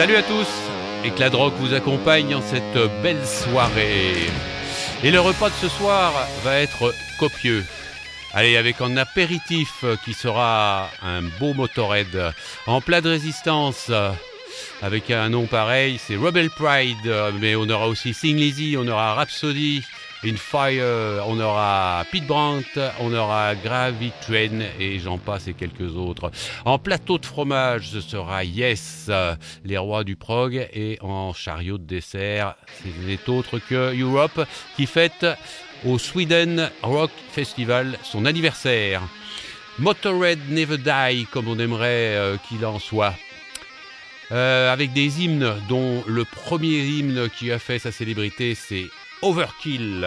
Salut à tous, et que la drogue vous accompagne en cette belle soirée. Et le repas de ce soir va être copieux. Allez, avec un apéritif qui sera un beau Motorhead en plat de résistance. Avec un nom pareil, c'est Rebel Pride, mais on aura aussi Thin Lizzy, on aura Rhapsody, In Fire, on aura Pete Brandt, on aura Gravity Train et j'en passe et quelques autres. En plateau de fromage, ce sera Yes, les rois du prog, et en chariot de dessert, c'est autre que Europe qui fête au Sweden Rock Festival son anniversaire. Motorhead Never Die, comme on aimerait qu'il en soit. Avec des hymnes dont le premier hymne qui a fait sa célébrité, c'est Overkill.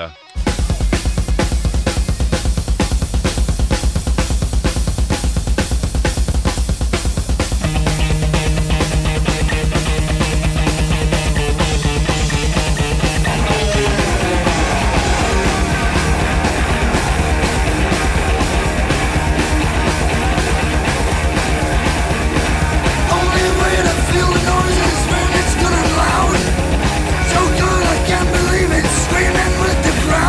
Screaming with the crowd.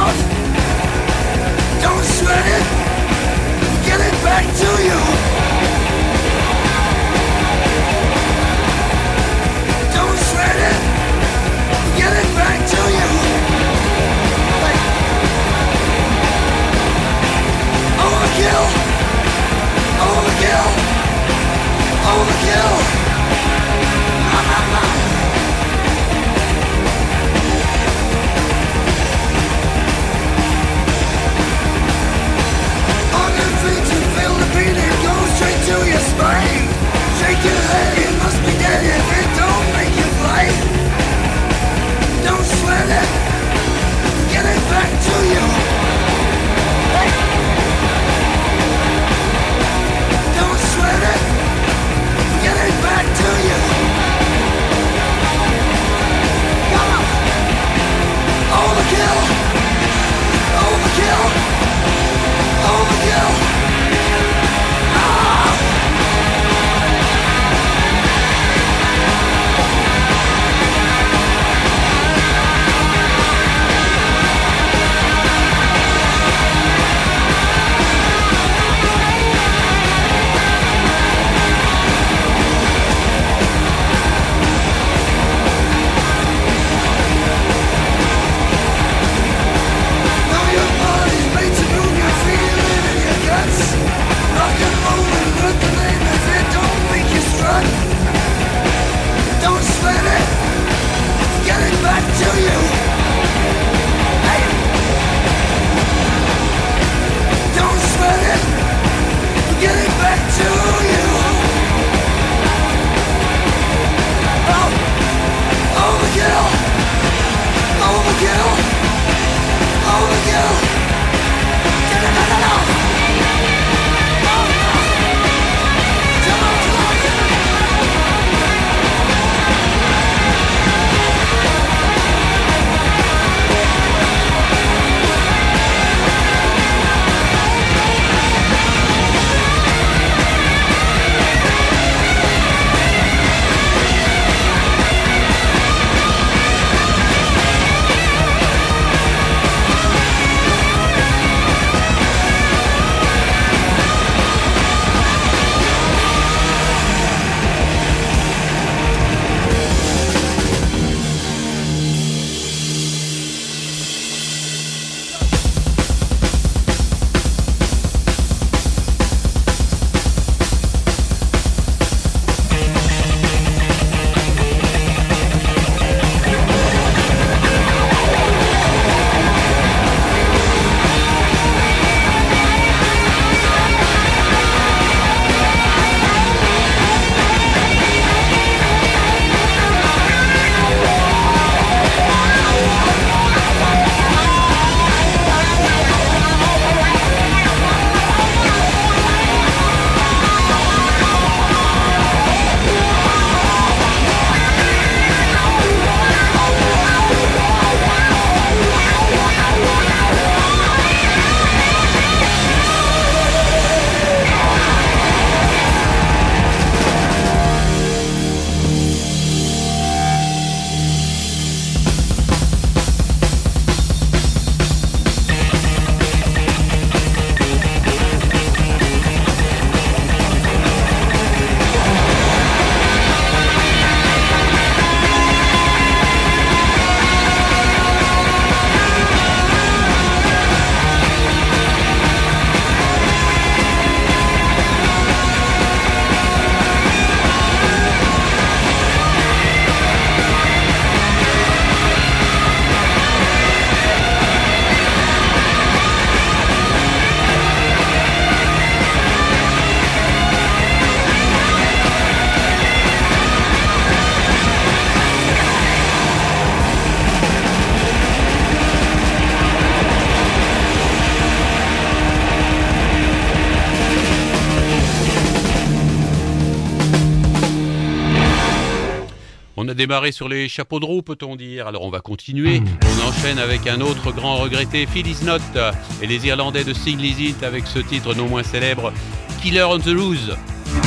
On a démarré sur les chapeaux de roue, peut-on dire. Alors on va continuer. On enchaîne avec un autre grand regretté, Phil Is Not, et les Irlandais de Sing Lizzy avec ce titre non moins célèbre, Killer on the Loose.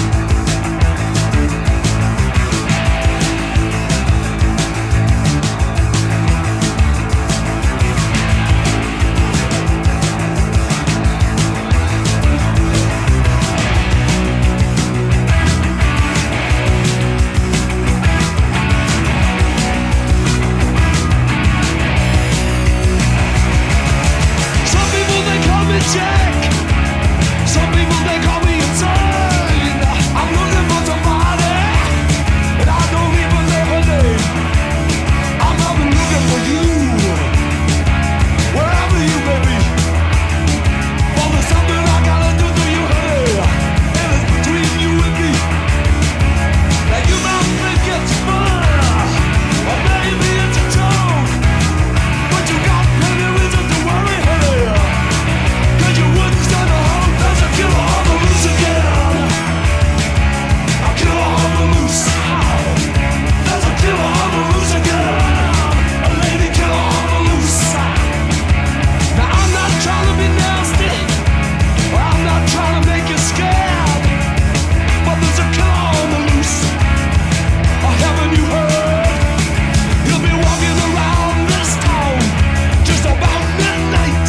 Jack. Some people they call me insane. I'm looking for somebody, and I don't even know her name. I'm not looking for you, wherever you may be. For there's something I gotta do to you, honey, and it's between you and me. Now you might think it's fun, or maybe it's a joke, but you got plenty reason to worry, honey. You wouldn't stand a home. There's a killer on the loose again. A killer on the loose. There's a killer on the loose again. A lady killer on the loose. Now I'm not trying to be nasty, or I'm not trying to make you scared, but there's a killer on the loose. Oh, haven't you heard? He'll be walking around this town just about midnight.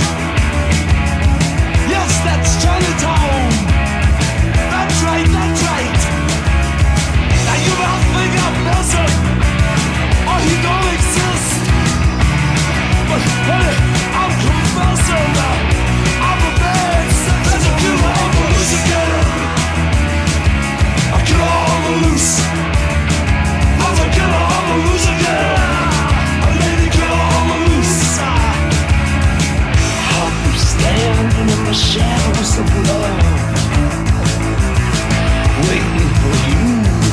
Yes, that's Chinatown. That's right, that's right. Now you might think I'm messing, or he don't exist, but honey, I'm confessing. I'm a man. There's a killer on the loose again. A killer on the loose. There's a killer on the loose again. A lady killer on the loose. I'll be standing in the shadows of love, waiting for you.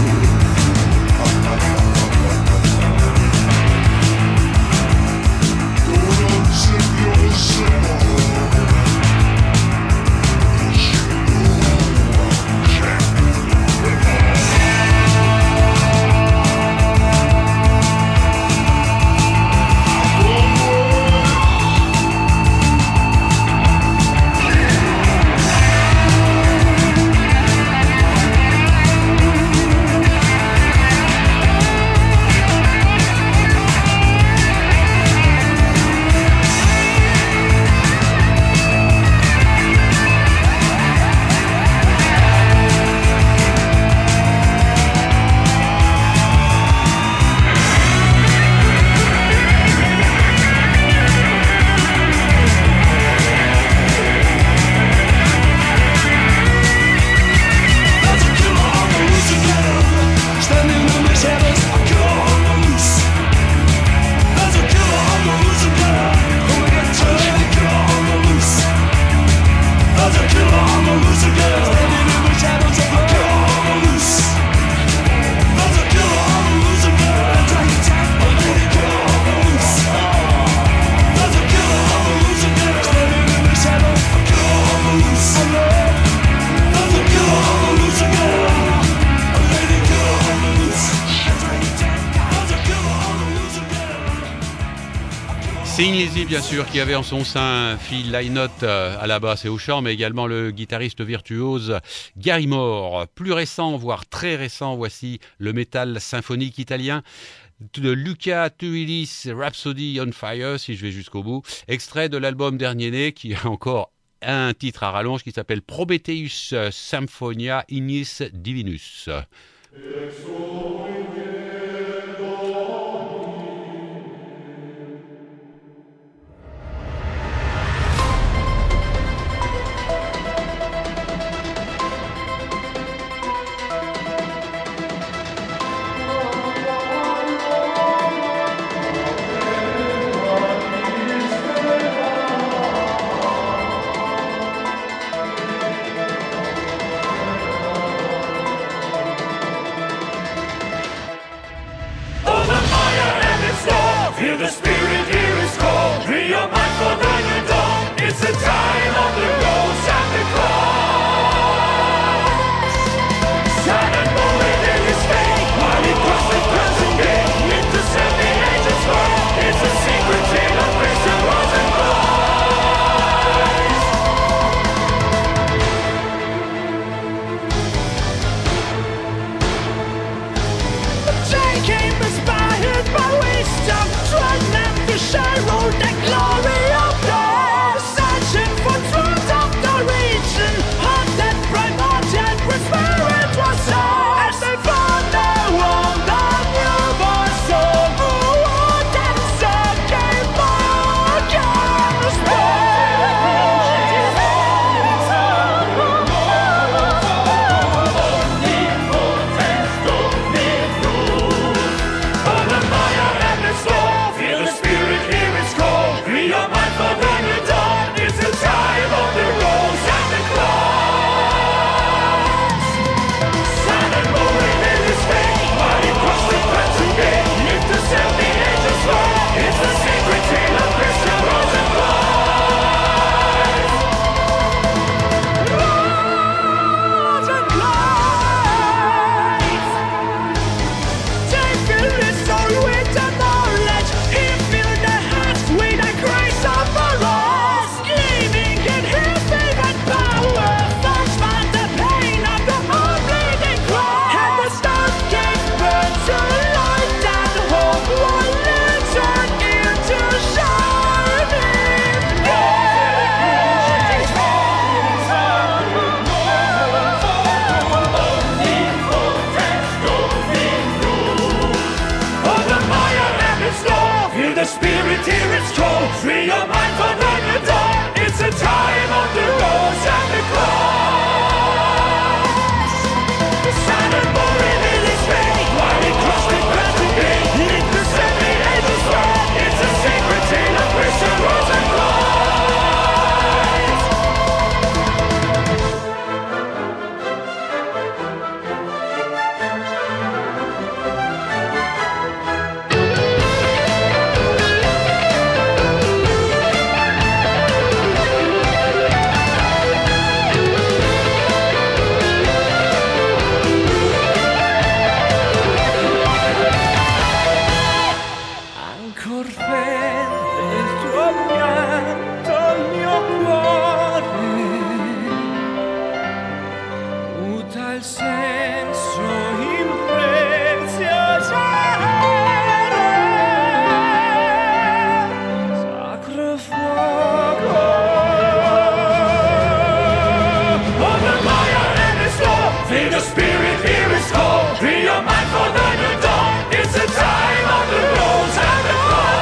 Sing Lizzy, bien sûr, qui avait en son sein Phil Lynott à la basse et au chant, mais également le guitariste virtuose Gary Moore. Plus récent, voire très récent, voici le métal symphonique italien de Luca Turilli's Rhapsody on Fire, si je vais jusqu'au bout, extrait de l'album Dernier Né, qui a encore un titre à rallonge qui s'appelle Prometheus Symphonia Ignis Divinus. Feel the spirit here is cold. Free your mind for the new dawn. It's the time of the rose and the cross. Sad and lonely there is fate, while it was the present day. the spirit, here it's cold. Free your mind for the new dawn. It's a time of the rose and the cross. The silent boring in his faith, while he crossed the crescent gate. It could set the angels free. It's a sacred tale of Christian rose and cross. Ancor fede il tuo pianto al mio cuore, muta il senso in preziosare, sacro fuoco. On the fire and the storm, feel the spirit, here is cold. Free your mind for the new dawn. It's a time of the rose and the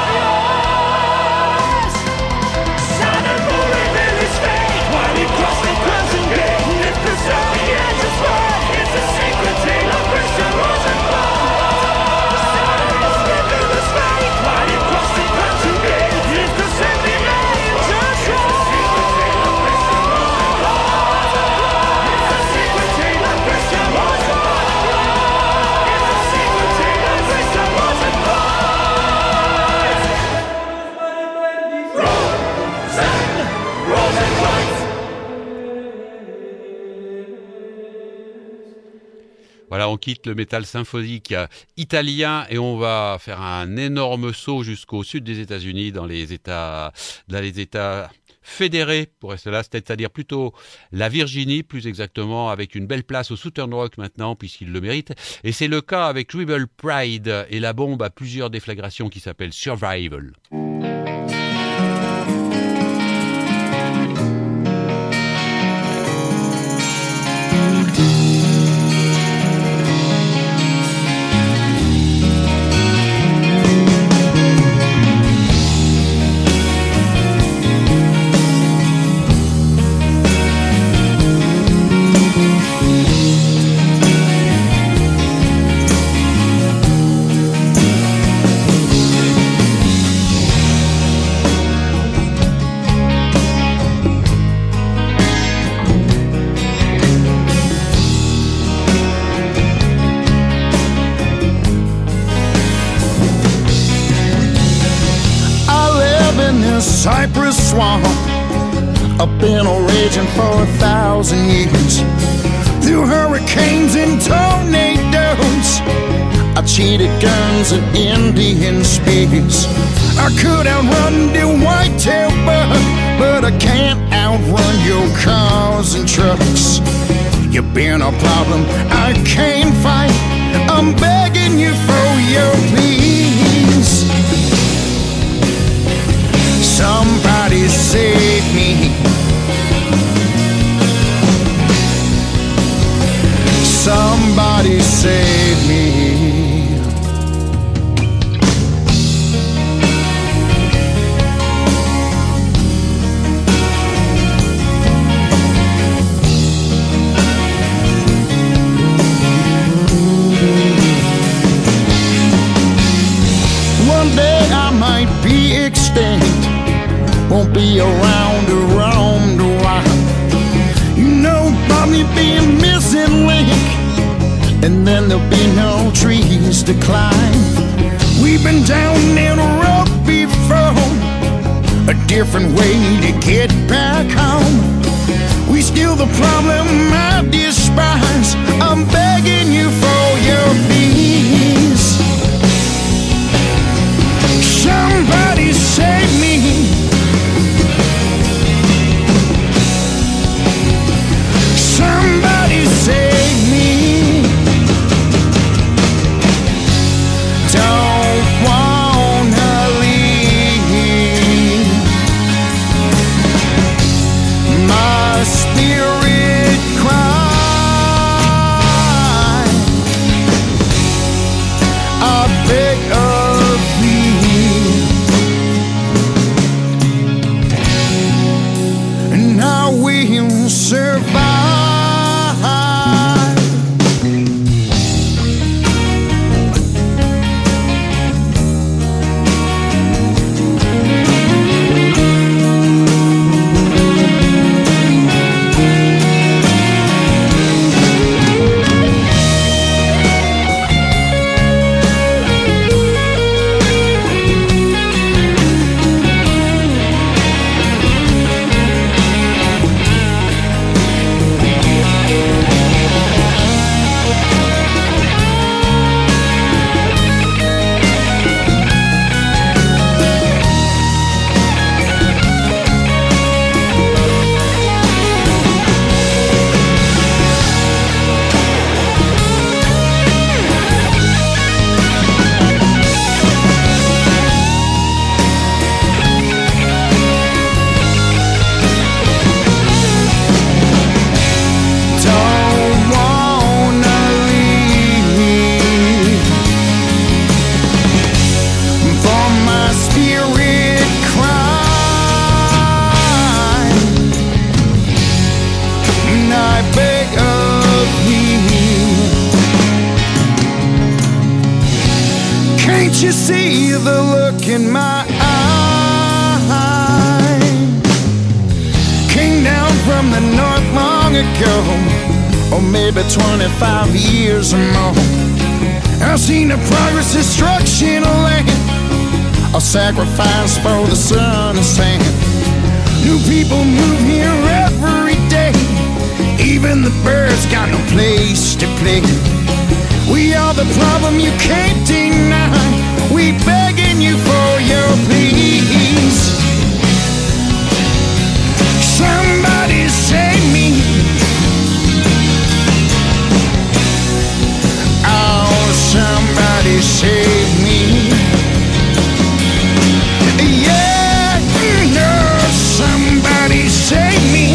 cross. Silent boring in his faith, while he crossed the crimson gate. It could set the angels free. It's a sacred tale of Christian rose and cross. Silent boring in his faith, while he crossed the crimson gate. It could set the angels free. It's a sacred tale of Christian rose and cross. It's a sacred tale of Christian rose and cross. It's a sacred tale of Christian rose and cross. Rose and white. Voilà, on quitte le métal symphonique italien et on va faire un énorme saut jusqu'au sud des États-Unis, dans les États fédérés, pour rester là, c'est-à-dire plutôt la Virginie, plus exactement, avec une belle place au Southern Rock maintenant, puisqu'il le mérite. Et c'est le cas avec Rebel Pride et la bombe à plusieurs déflagrations qui s'appelle Survival. Cypress swamp, I've been raging for 1,000 years. Through hurricanes and tornadoes, I cheated guns and Indian spears. I could outrun the whitetail buck, but I can't outrun your cars and trucks. You've been a problem I can't fight. I'm begging you for your please. Somebody save me. Somebody save me. One day I might be extinct, won't be around a while. You know about me being missing link, and then there'll be no trees to climb. We've been down that road before, a different way to get back home. We still the problem I despise. I'm begging you for your please. Somebody save me. Somebody save me. Don't wanna leave. My spirit cries. see the look in my eye. Came down from the north long ago, or maybe 25 years or more. I've seen the progress, destruction of land, a sacrifice for the sun and sand. New people move here every day. Even the birds got no place to play. We are the problem you can't deny. We begging you for your please. Somebody save me. Oh, somebody save me. Yeah, no, somebody save me.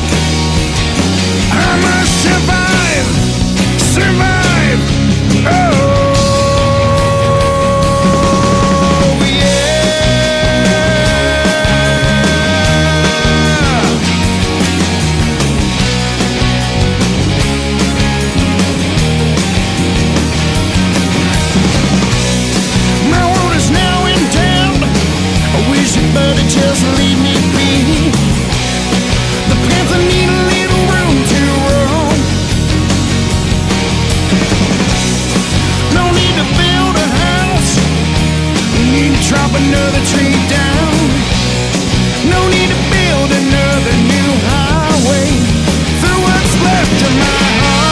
I must survive, survive. Oh, yeah. My world is now in doubt. I wish you better just leave me be. The panther need a little room to roam. No need to build a house. No need to drop another tree down. No need to build another new highway through what's left of my heart.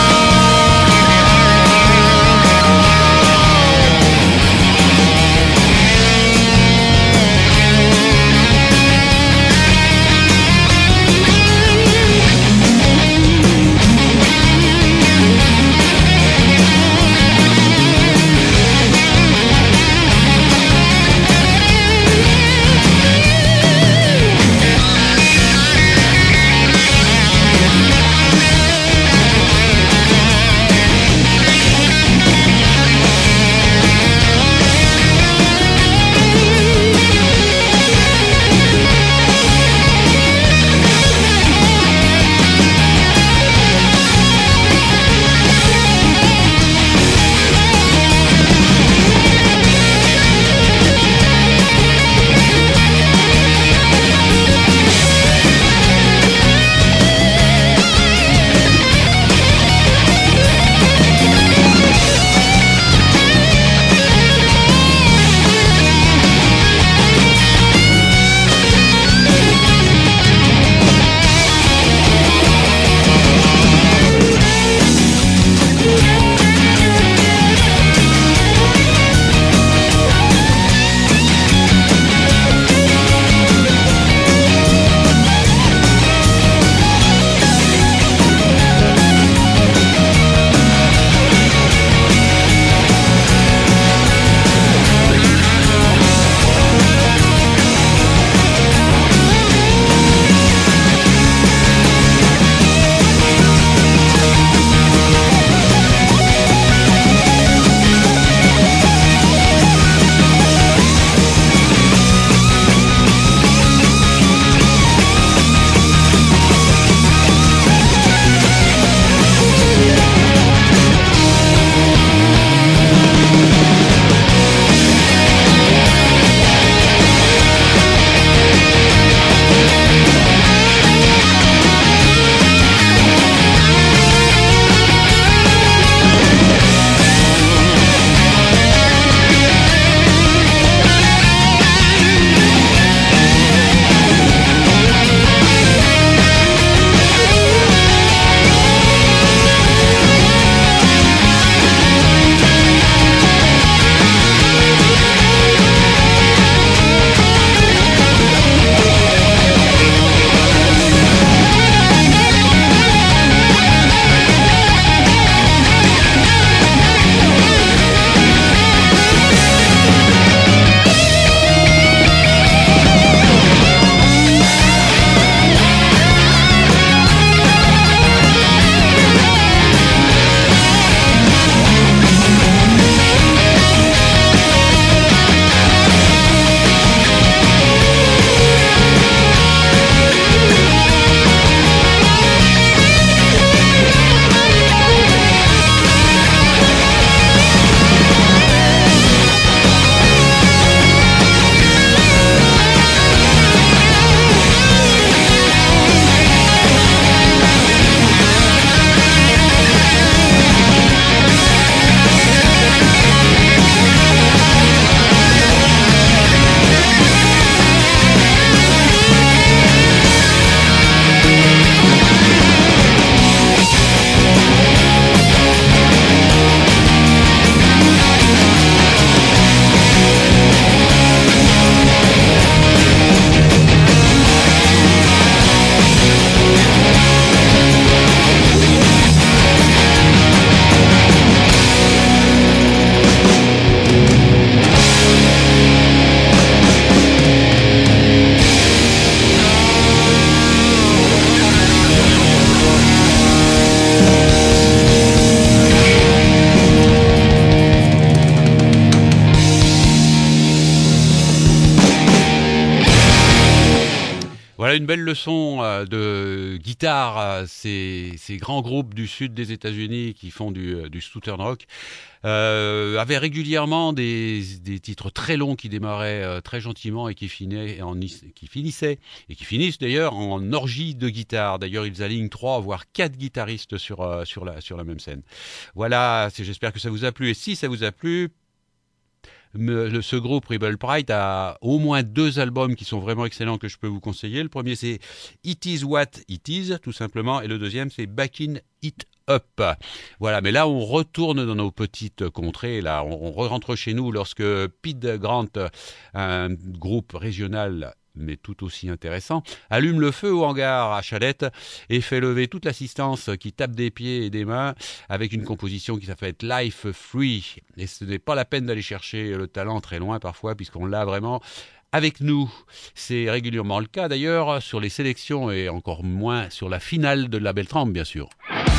Voilà une belle leçon de guitare. Ces grands groupes du sud des États-Unis qui font du southern rock avaient régulièrement des titres très longs qui démarraient très gentiment et qui finissaient et qui finissent d'ailleurs en orgie de guitare. D'ailleurs, ils alignent 3 voire 4 guitaristes sur la même scène. Voilà, j'espère que ça vous a plu. Et si ça vous a plu, ce groupe Rebel Pride a au moins 2 albums qui sont vraiment excellents que je peux vous conseiller. Le premier c'est It Is What It Is tout simplement, et le deuxième c'est Backin' It Up. Voilà, mais là on retourne dans nos petites contrées, là on rentre chez nous lorsque Pete Grant, un groupe régional mais tout aussi intéressant, allume le feu au hangar à Chalette et fait lever toute l'assistance qui tape des pieds et des mains avec une composition qui s'appelle Life Free. Et ce n'est pas la peine d'aller chercher le talent très loin parfois, puisqu'on l'a vraiment avec nous. C'est régulièrement le cas d'ailleurs sur les sélections et encore moins sur la finale de la Beltrame, bien sûr.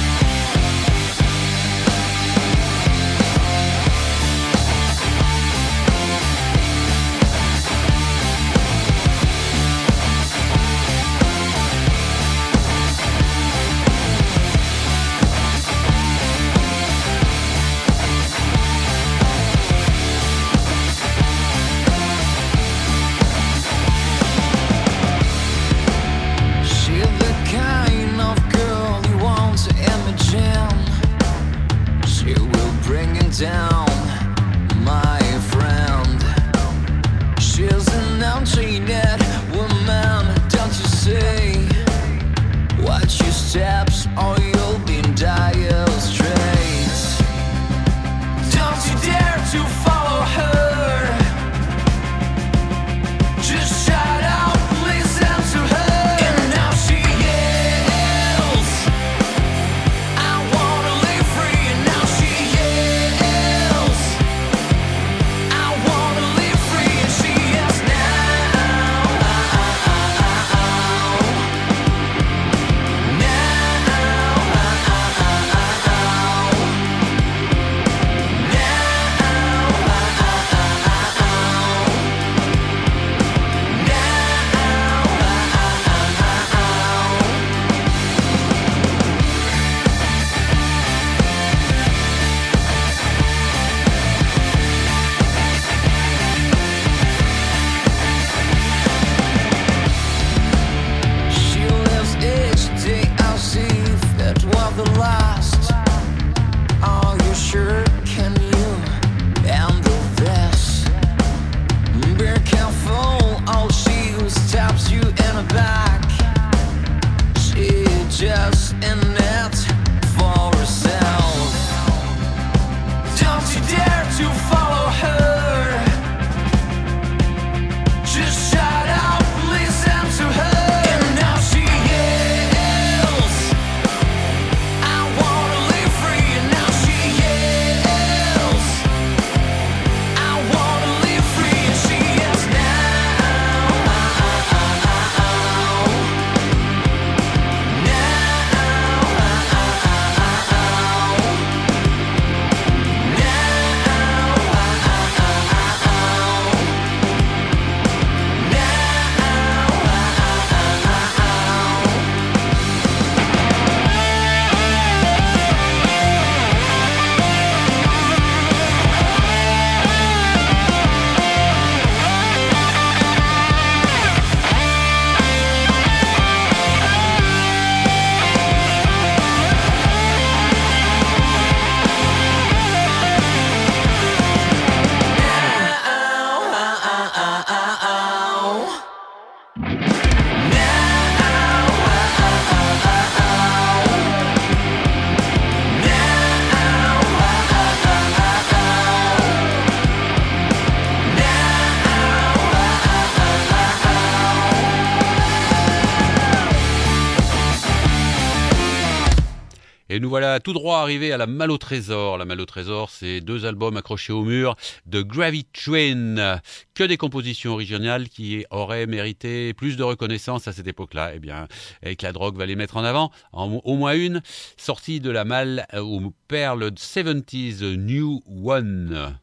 Down, my friend. She's an empty-net woman, don't you see? Watch your steps or you'll be in dire straits. Don't you dare to follow her. Just shut up, listen to her. And now she yells, I wanna live free. And now she yells, I wanna live free. And she yells now, she lives each day as if that was the last. Are you sure? Can you handle this? Be careful, oh, she who stabs you in the back. She just in it for herself. Don't you dare to follow her. Just shut up, listen to her. And now she yells, I wanna live free. And now she yells, I wanna live free. And she yells now, Et nous voilà tout droit arrivés à la Malle au Trésor. La Malle au Trésor, c'est 2 albums accrochés au mur de Gravy Train. Que des compositions originales qui auraient mérité plus de reconnaissance à cette époque-là. Eh bien, avec la drogue va les mettre en avant. Au moins une, sortie de la Malle aux perles 70s New One.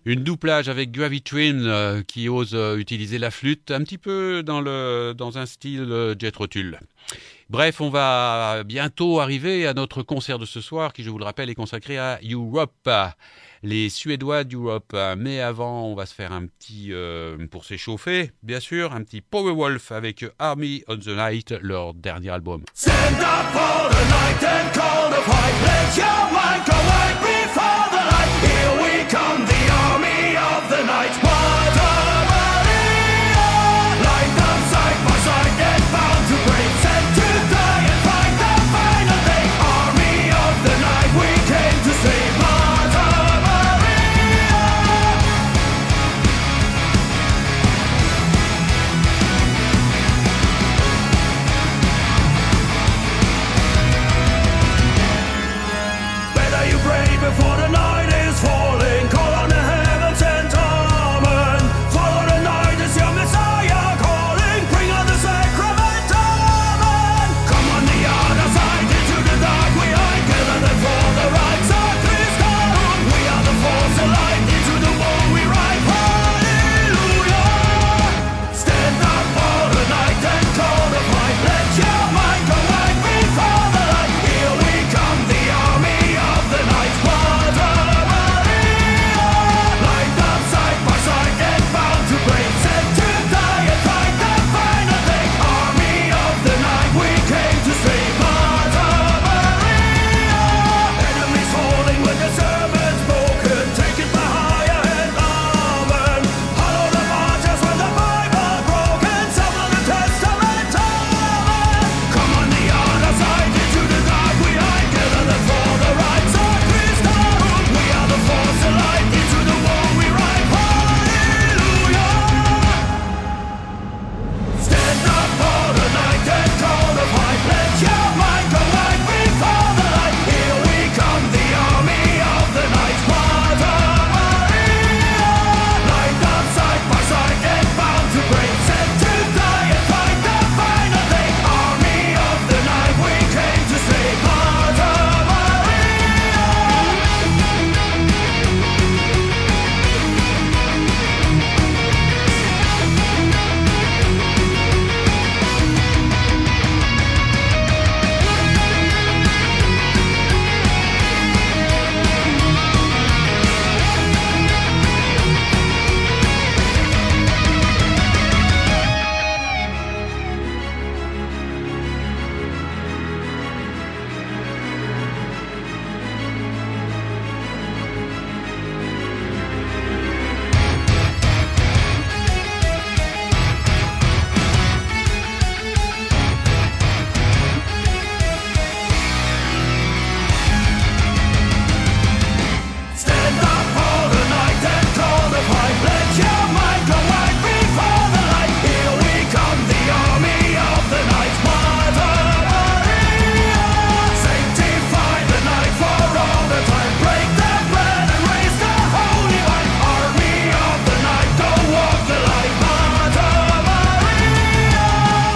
Une doublage avec Gravitrim qui ose utiliser la flûte un petit peu dans un style Jethro Tull. Bref, on va bientôt arriver à notre concert de ce soir qui, je vous le rappelle, est consacré à Europe, les Suédois d'Europe. Mais avant, on va se faire un petit, pour s'échauffer, bien sûr, un petit Powerwolf avec Army on the Night, leur dernier album. Stand up for the night and call the fight. Let your mind go right before the light. Here we come, the army of the night. Mother Maria, lined up side by side and bound to break. Sent to die and fight the final day. Army of the night, we came to save Mother Maria. Better you pray before the night is falling. Call on the heavens and amen. Follow the night as your Messiah calling. Bring on the sacrament, amen. Come on the other side into the dark. We are gathered for the right side. Christum, we are the force of light. Into the war we ride. Hallelujah. Stand up for the night and call the fight. Let your mind go right before the light. Here we come, the army of the night. Mother Maria, lined up side by side and bound to break. Sent to die and fight the final day. Army of the night, we came to save Mother Maria. Enemies falling when the sermon's broken. Take it by higher and amen. Hollow the martyrs when the Bible broken. Some of the testament, amen. Come on the other side into the dark. We are gathered for the right side. Christum, we are the force of light. Into the war we ride. Hallelujah. Stand up for the night and call the fight. Let your mind go right before the light. Here we come, the army of the night. Mother Maria, lined up side by side and bound to break. Sent to die and fight the final day. Army of the night, we came to save Mother Maria. Stand up for the night and call the fight. Let your mind go right before the light. Here we come, the army of the night. Mother Maria, sanctify the night for all the time. Break the bread and raise the holy wine. Army of the night, go walk the light. Mother Maria.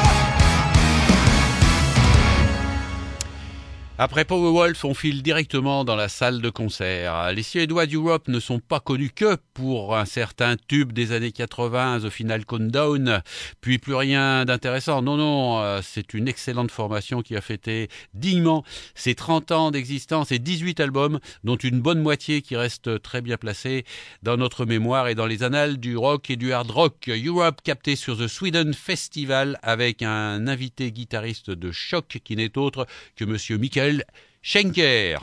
Après Powerwolf, on file directement dans la salle de concert. Les Suédois d'Europe ne sont pas connus que pour un certain tube des années 80, The Final Countdown, puis plus rien d'intéressant. Non, c'est une excellente formation qui a fêté dignement ses 30 ans d'existence et 18 albums, dont une bonne moitié qui reste très bien placée dans notre mémoire et dans les annales du rock et du hard rock. Europe capté sur The Sweden Festival avec un invité guitariste de choc qui n'est autre que Monsieur Michael Schenker.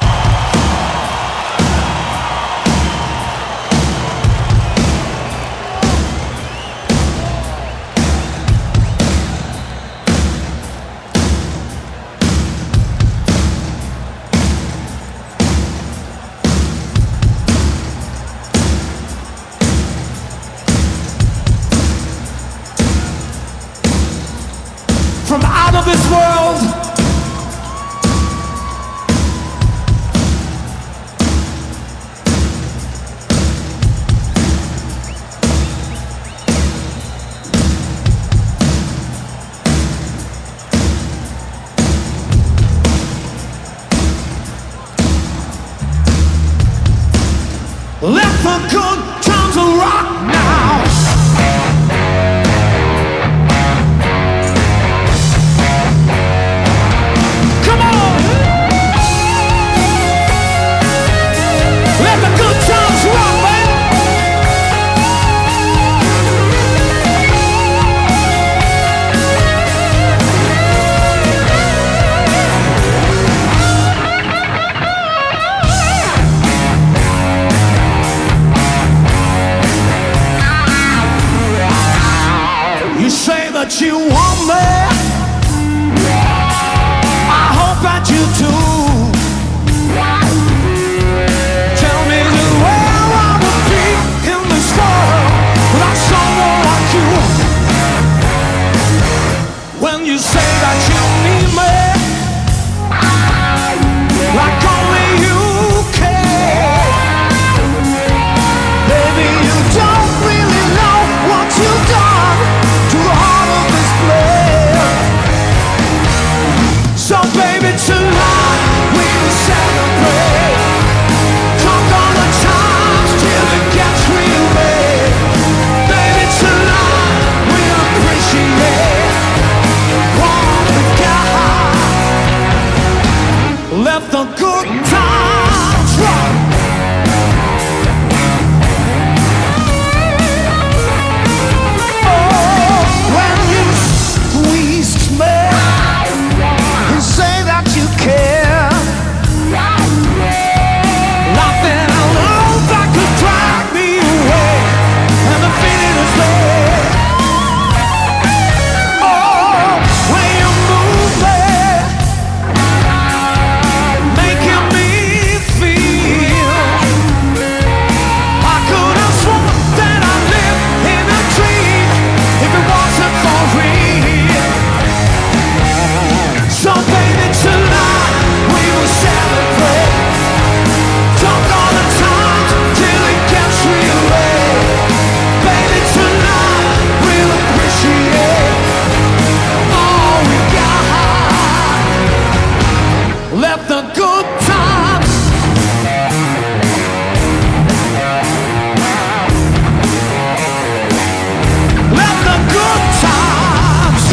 From out of this world, left for good time. to rock now. Come on. Let the good times rock, baby. You say that you want me, I hope that you do. Tell me where I would be in this world without someone like you. When you say that you need me, like only you can. Baby, you don't really know what you've done to the heart of this place. So baby, tonight we will celebrate. Talk all the times till it gets real bad. Baby, tonight we'll appreciate what we got. Let the good times rock. When you squeezed me and say that you care, nothing alone that could drag me away, and the feeling is there. Oh, when you move me, making me feel I could have sworn that I lived in a dream if it wasn't for real. So baby, tonight we will celebrate. Talk all the time till it gets real late. Baby, tonight we'll appreciate all we got. Let the good times. Let the good times.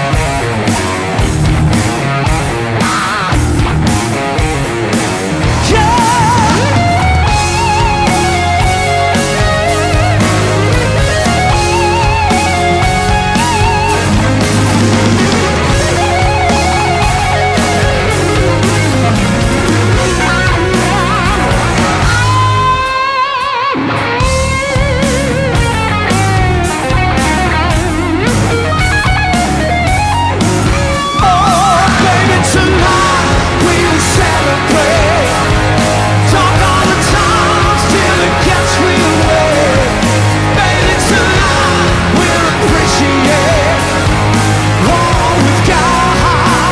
Oh, baby, tonight we will celebrate. Talk all the times till it gets real late. Baby, tonight we'll appreciate all we've got.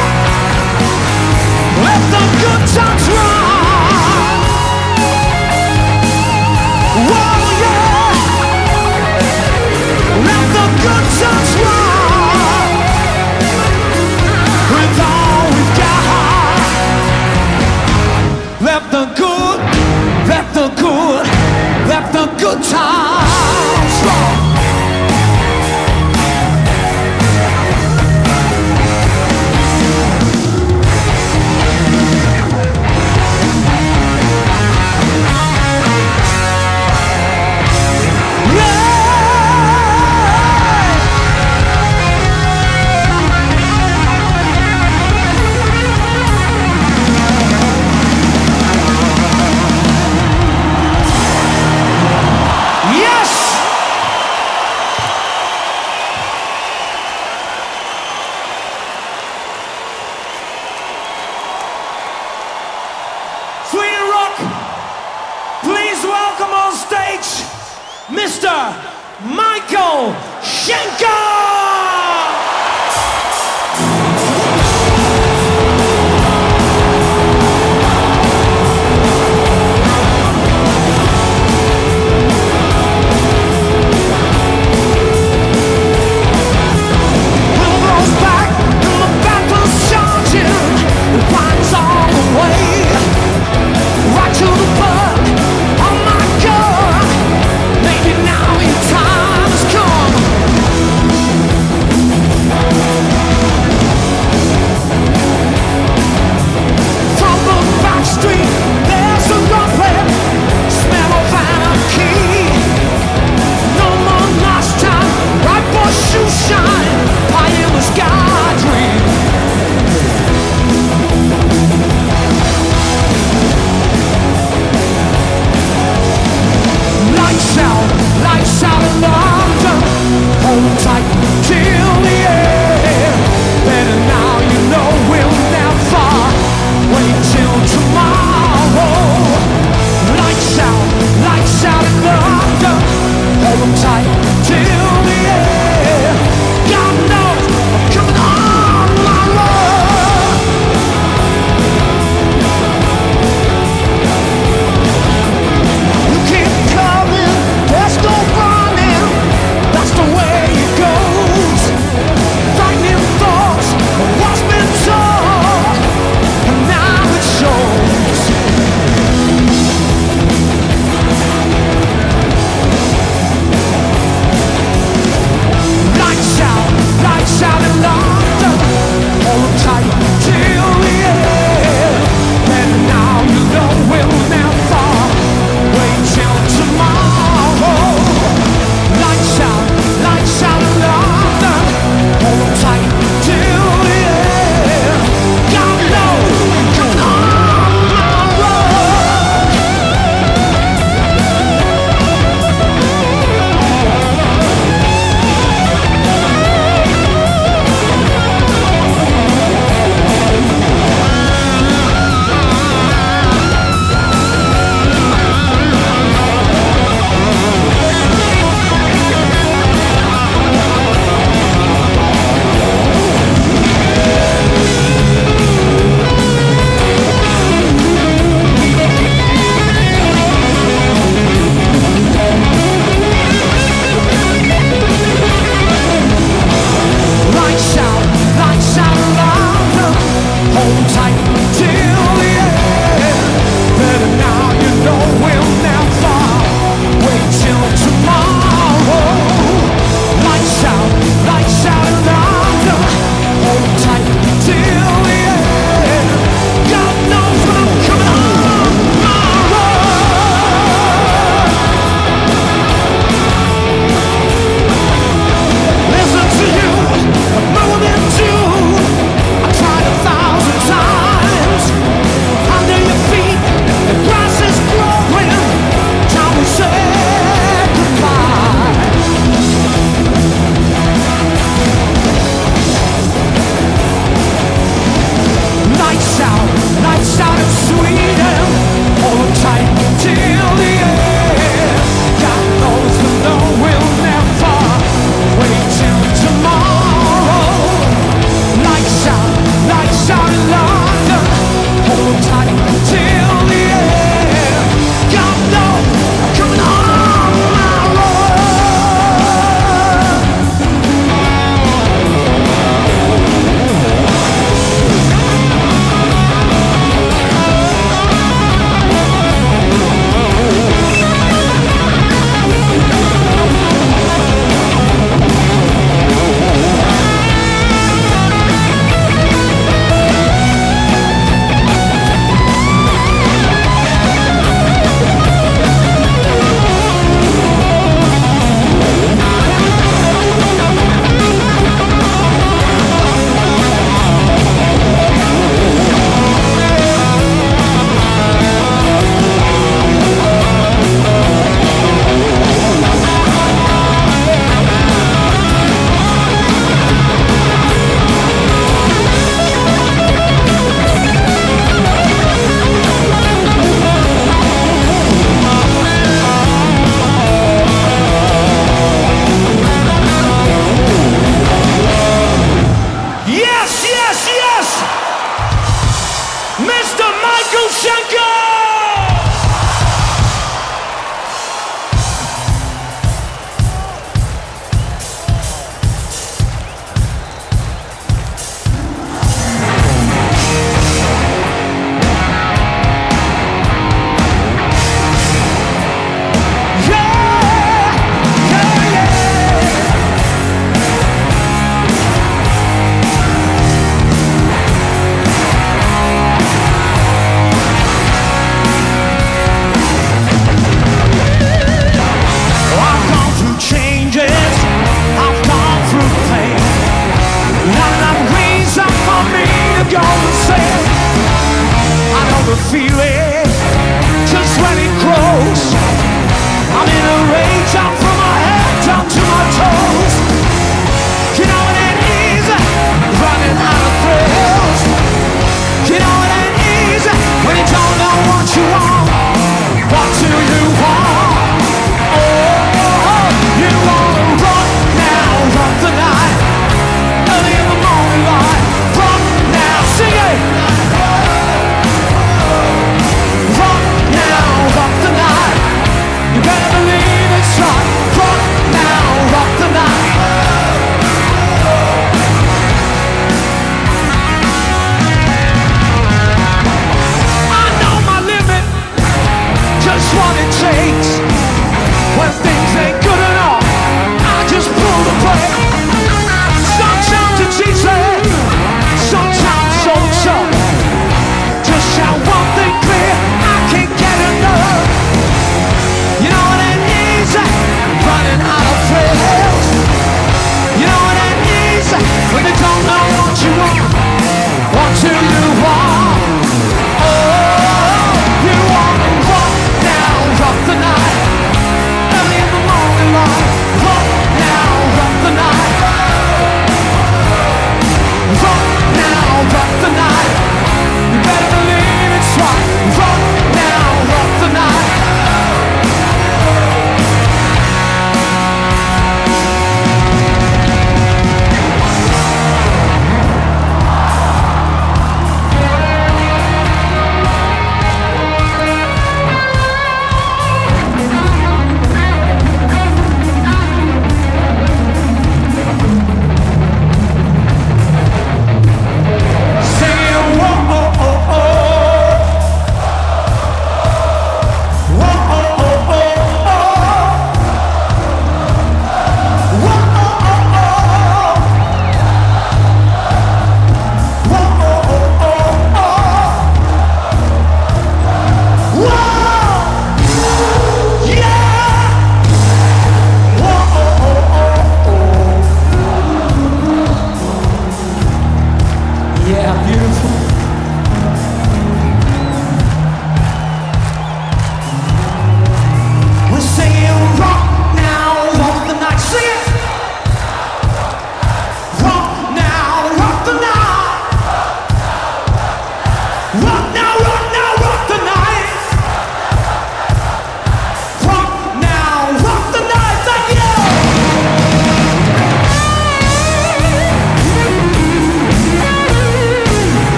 Let the good times rock. Whoa, yeah. Let the good times rock. With all we've got. Let the good times rock. Yes! Sweden Rock, please welcome on stage Mr. Michael Schenker! Right to the blood on my gun. Maybe now Mr. Michael Schenker! Feeling just when it grows. I'm in a rage, I'm from my head down to my toes. You know what it is, running out of thrills. You know what it is, when you don't know what you want. What do you want? Oh, you wanna run now, run the night. Early in the morning light, run now, sing it.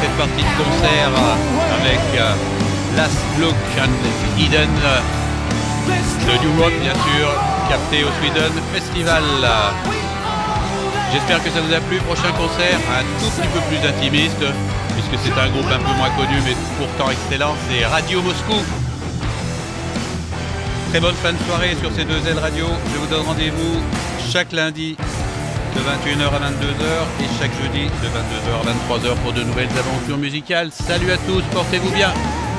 cette partie de concert avec Last Look and Eden, le New Rock bien sûr, capté au Sweden Festival. J'espère que ça vous a plu. Prochain concert, un tout petit peu plus intimiste, puisque c'est un groupe un peu moins connu mais pourtant excellent, c'est Radio Moscou. Très bonne fin de soirée sur ces deux ailes radio. Je vous donne rendez-vous chaque lundi de 21h à 22h et chaque jeudi de 22h à 23h pour de nouvelles aventures musicales. Salut à tous, portez-vous bien.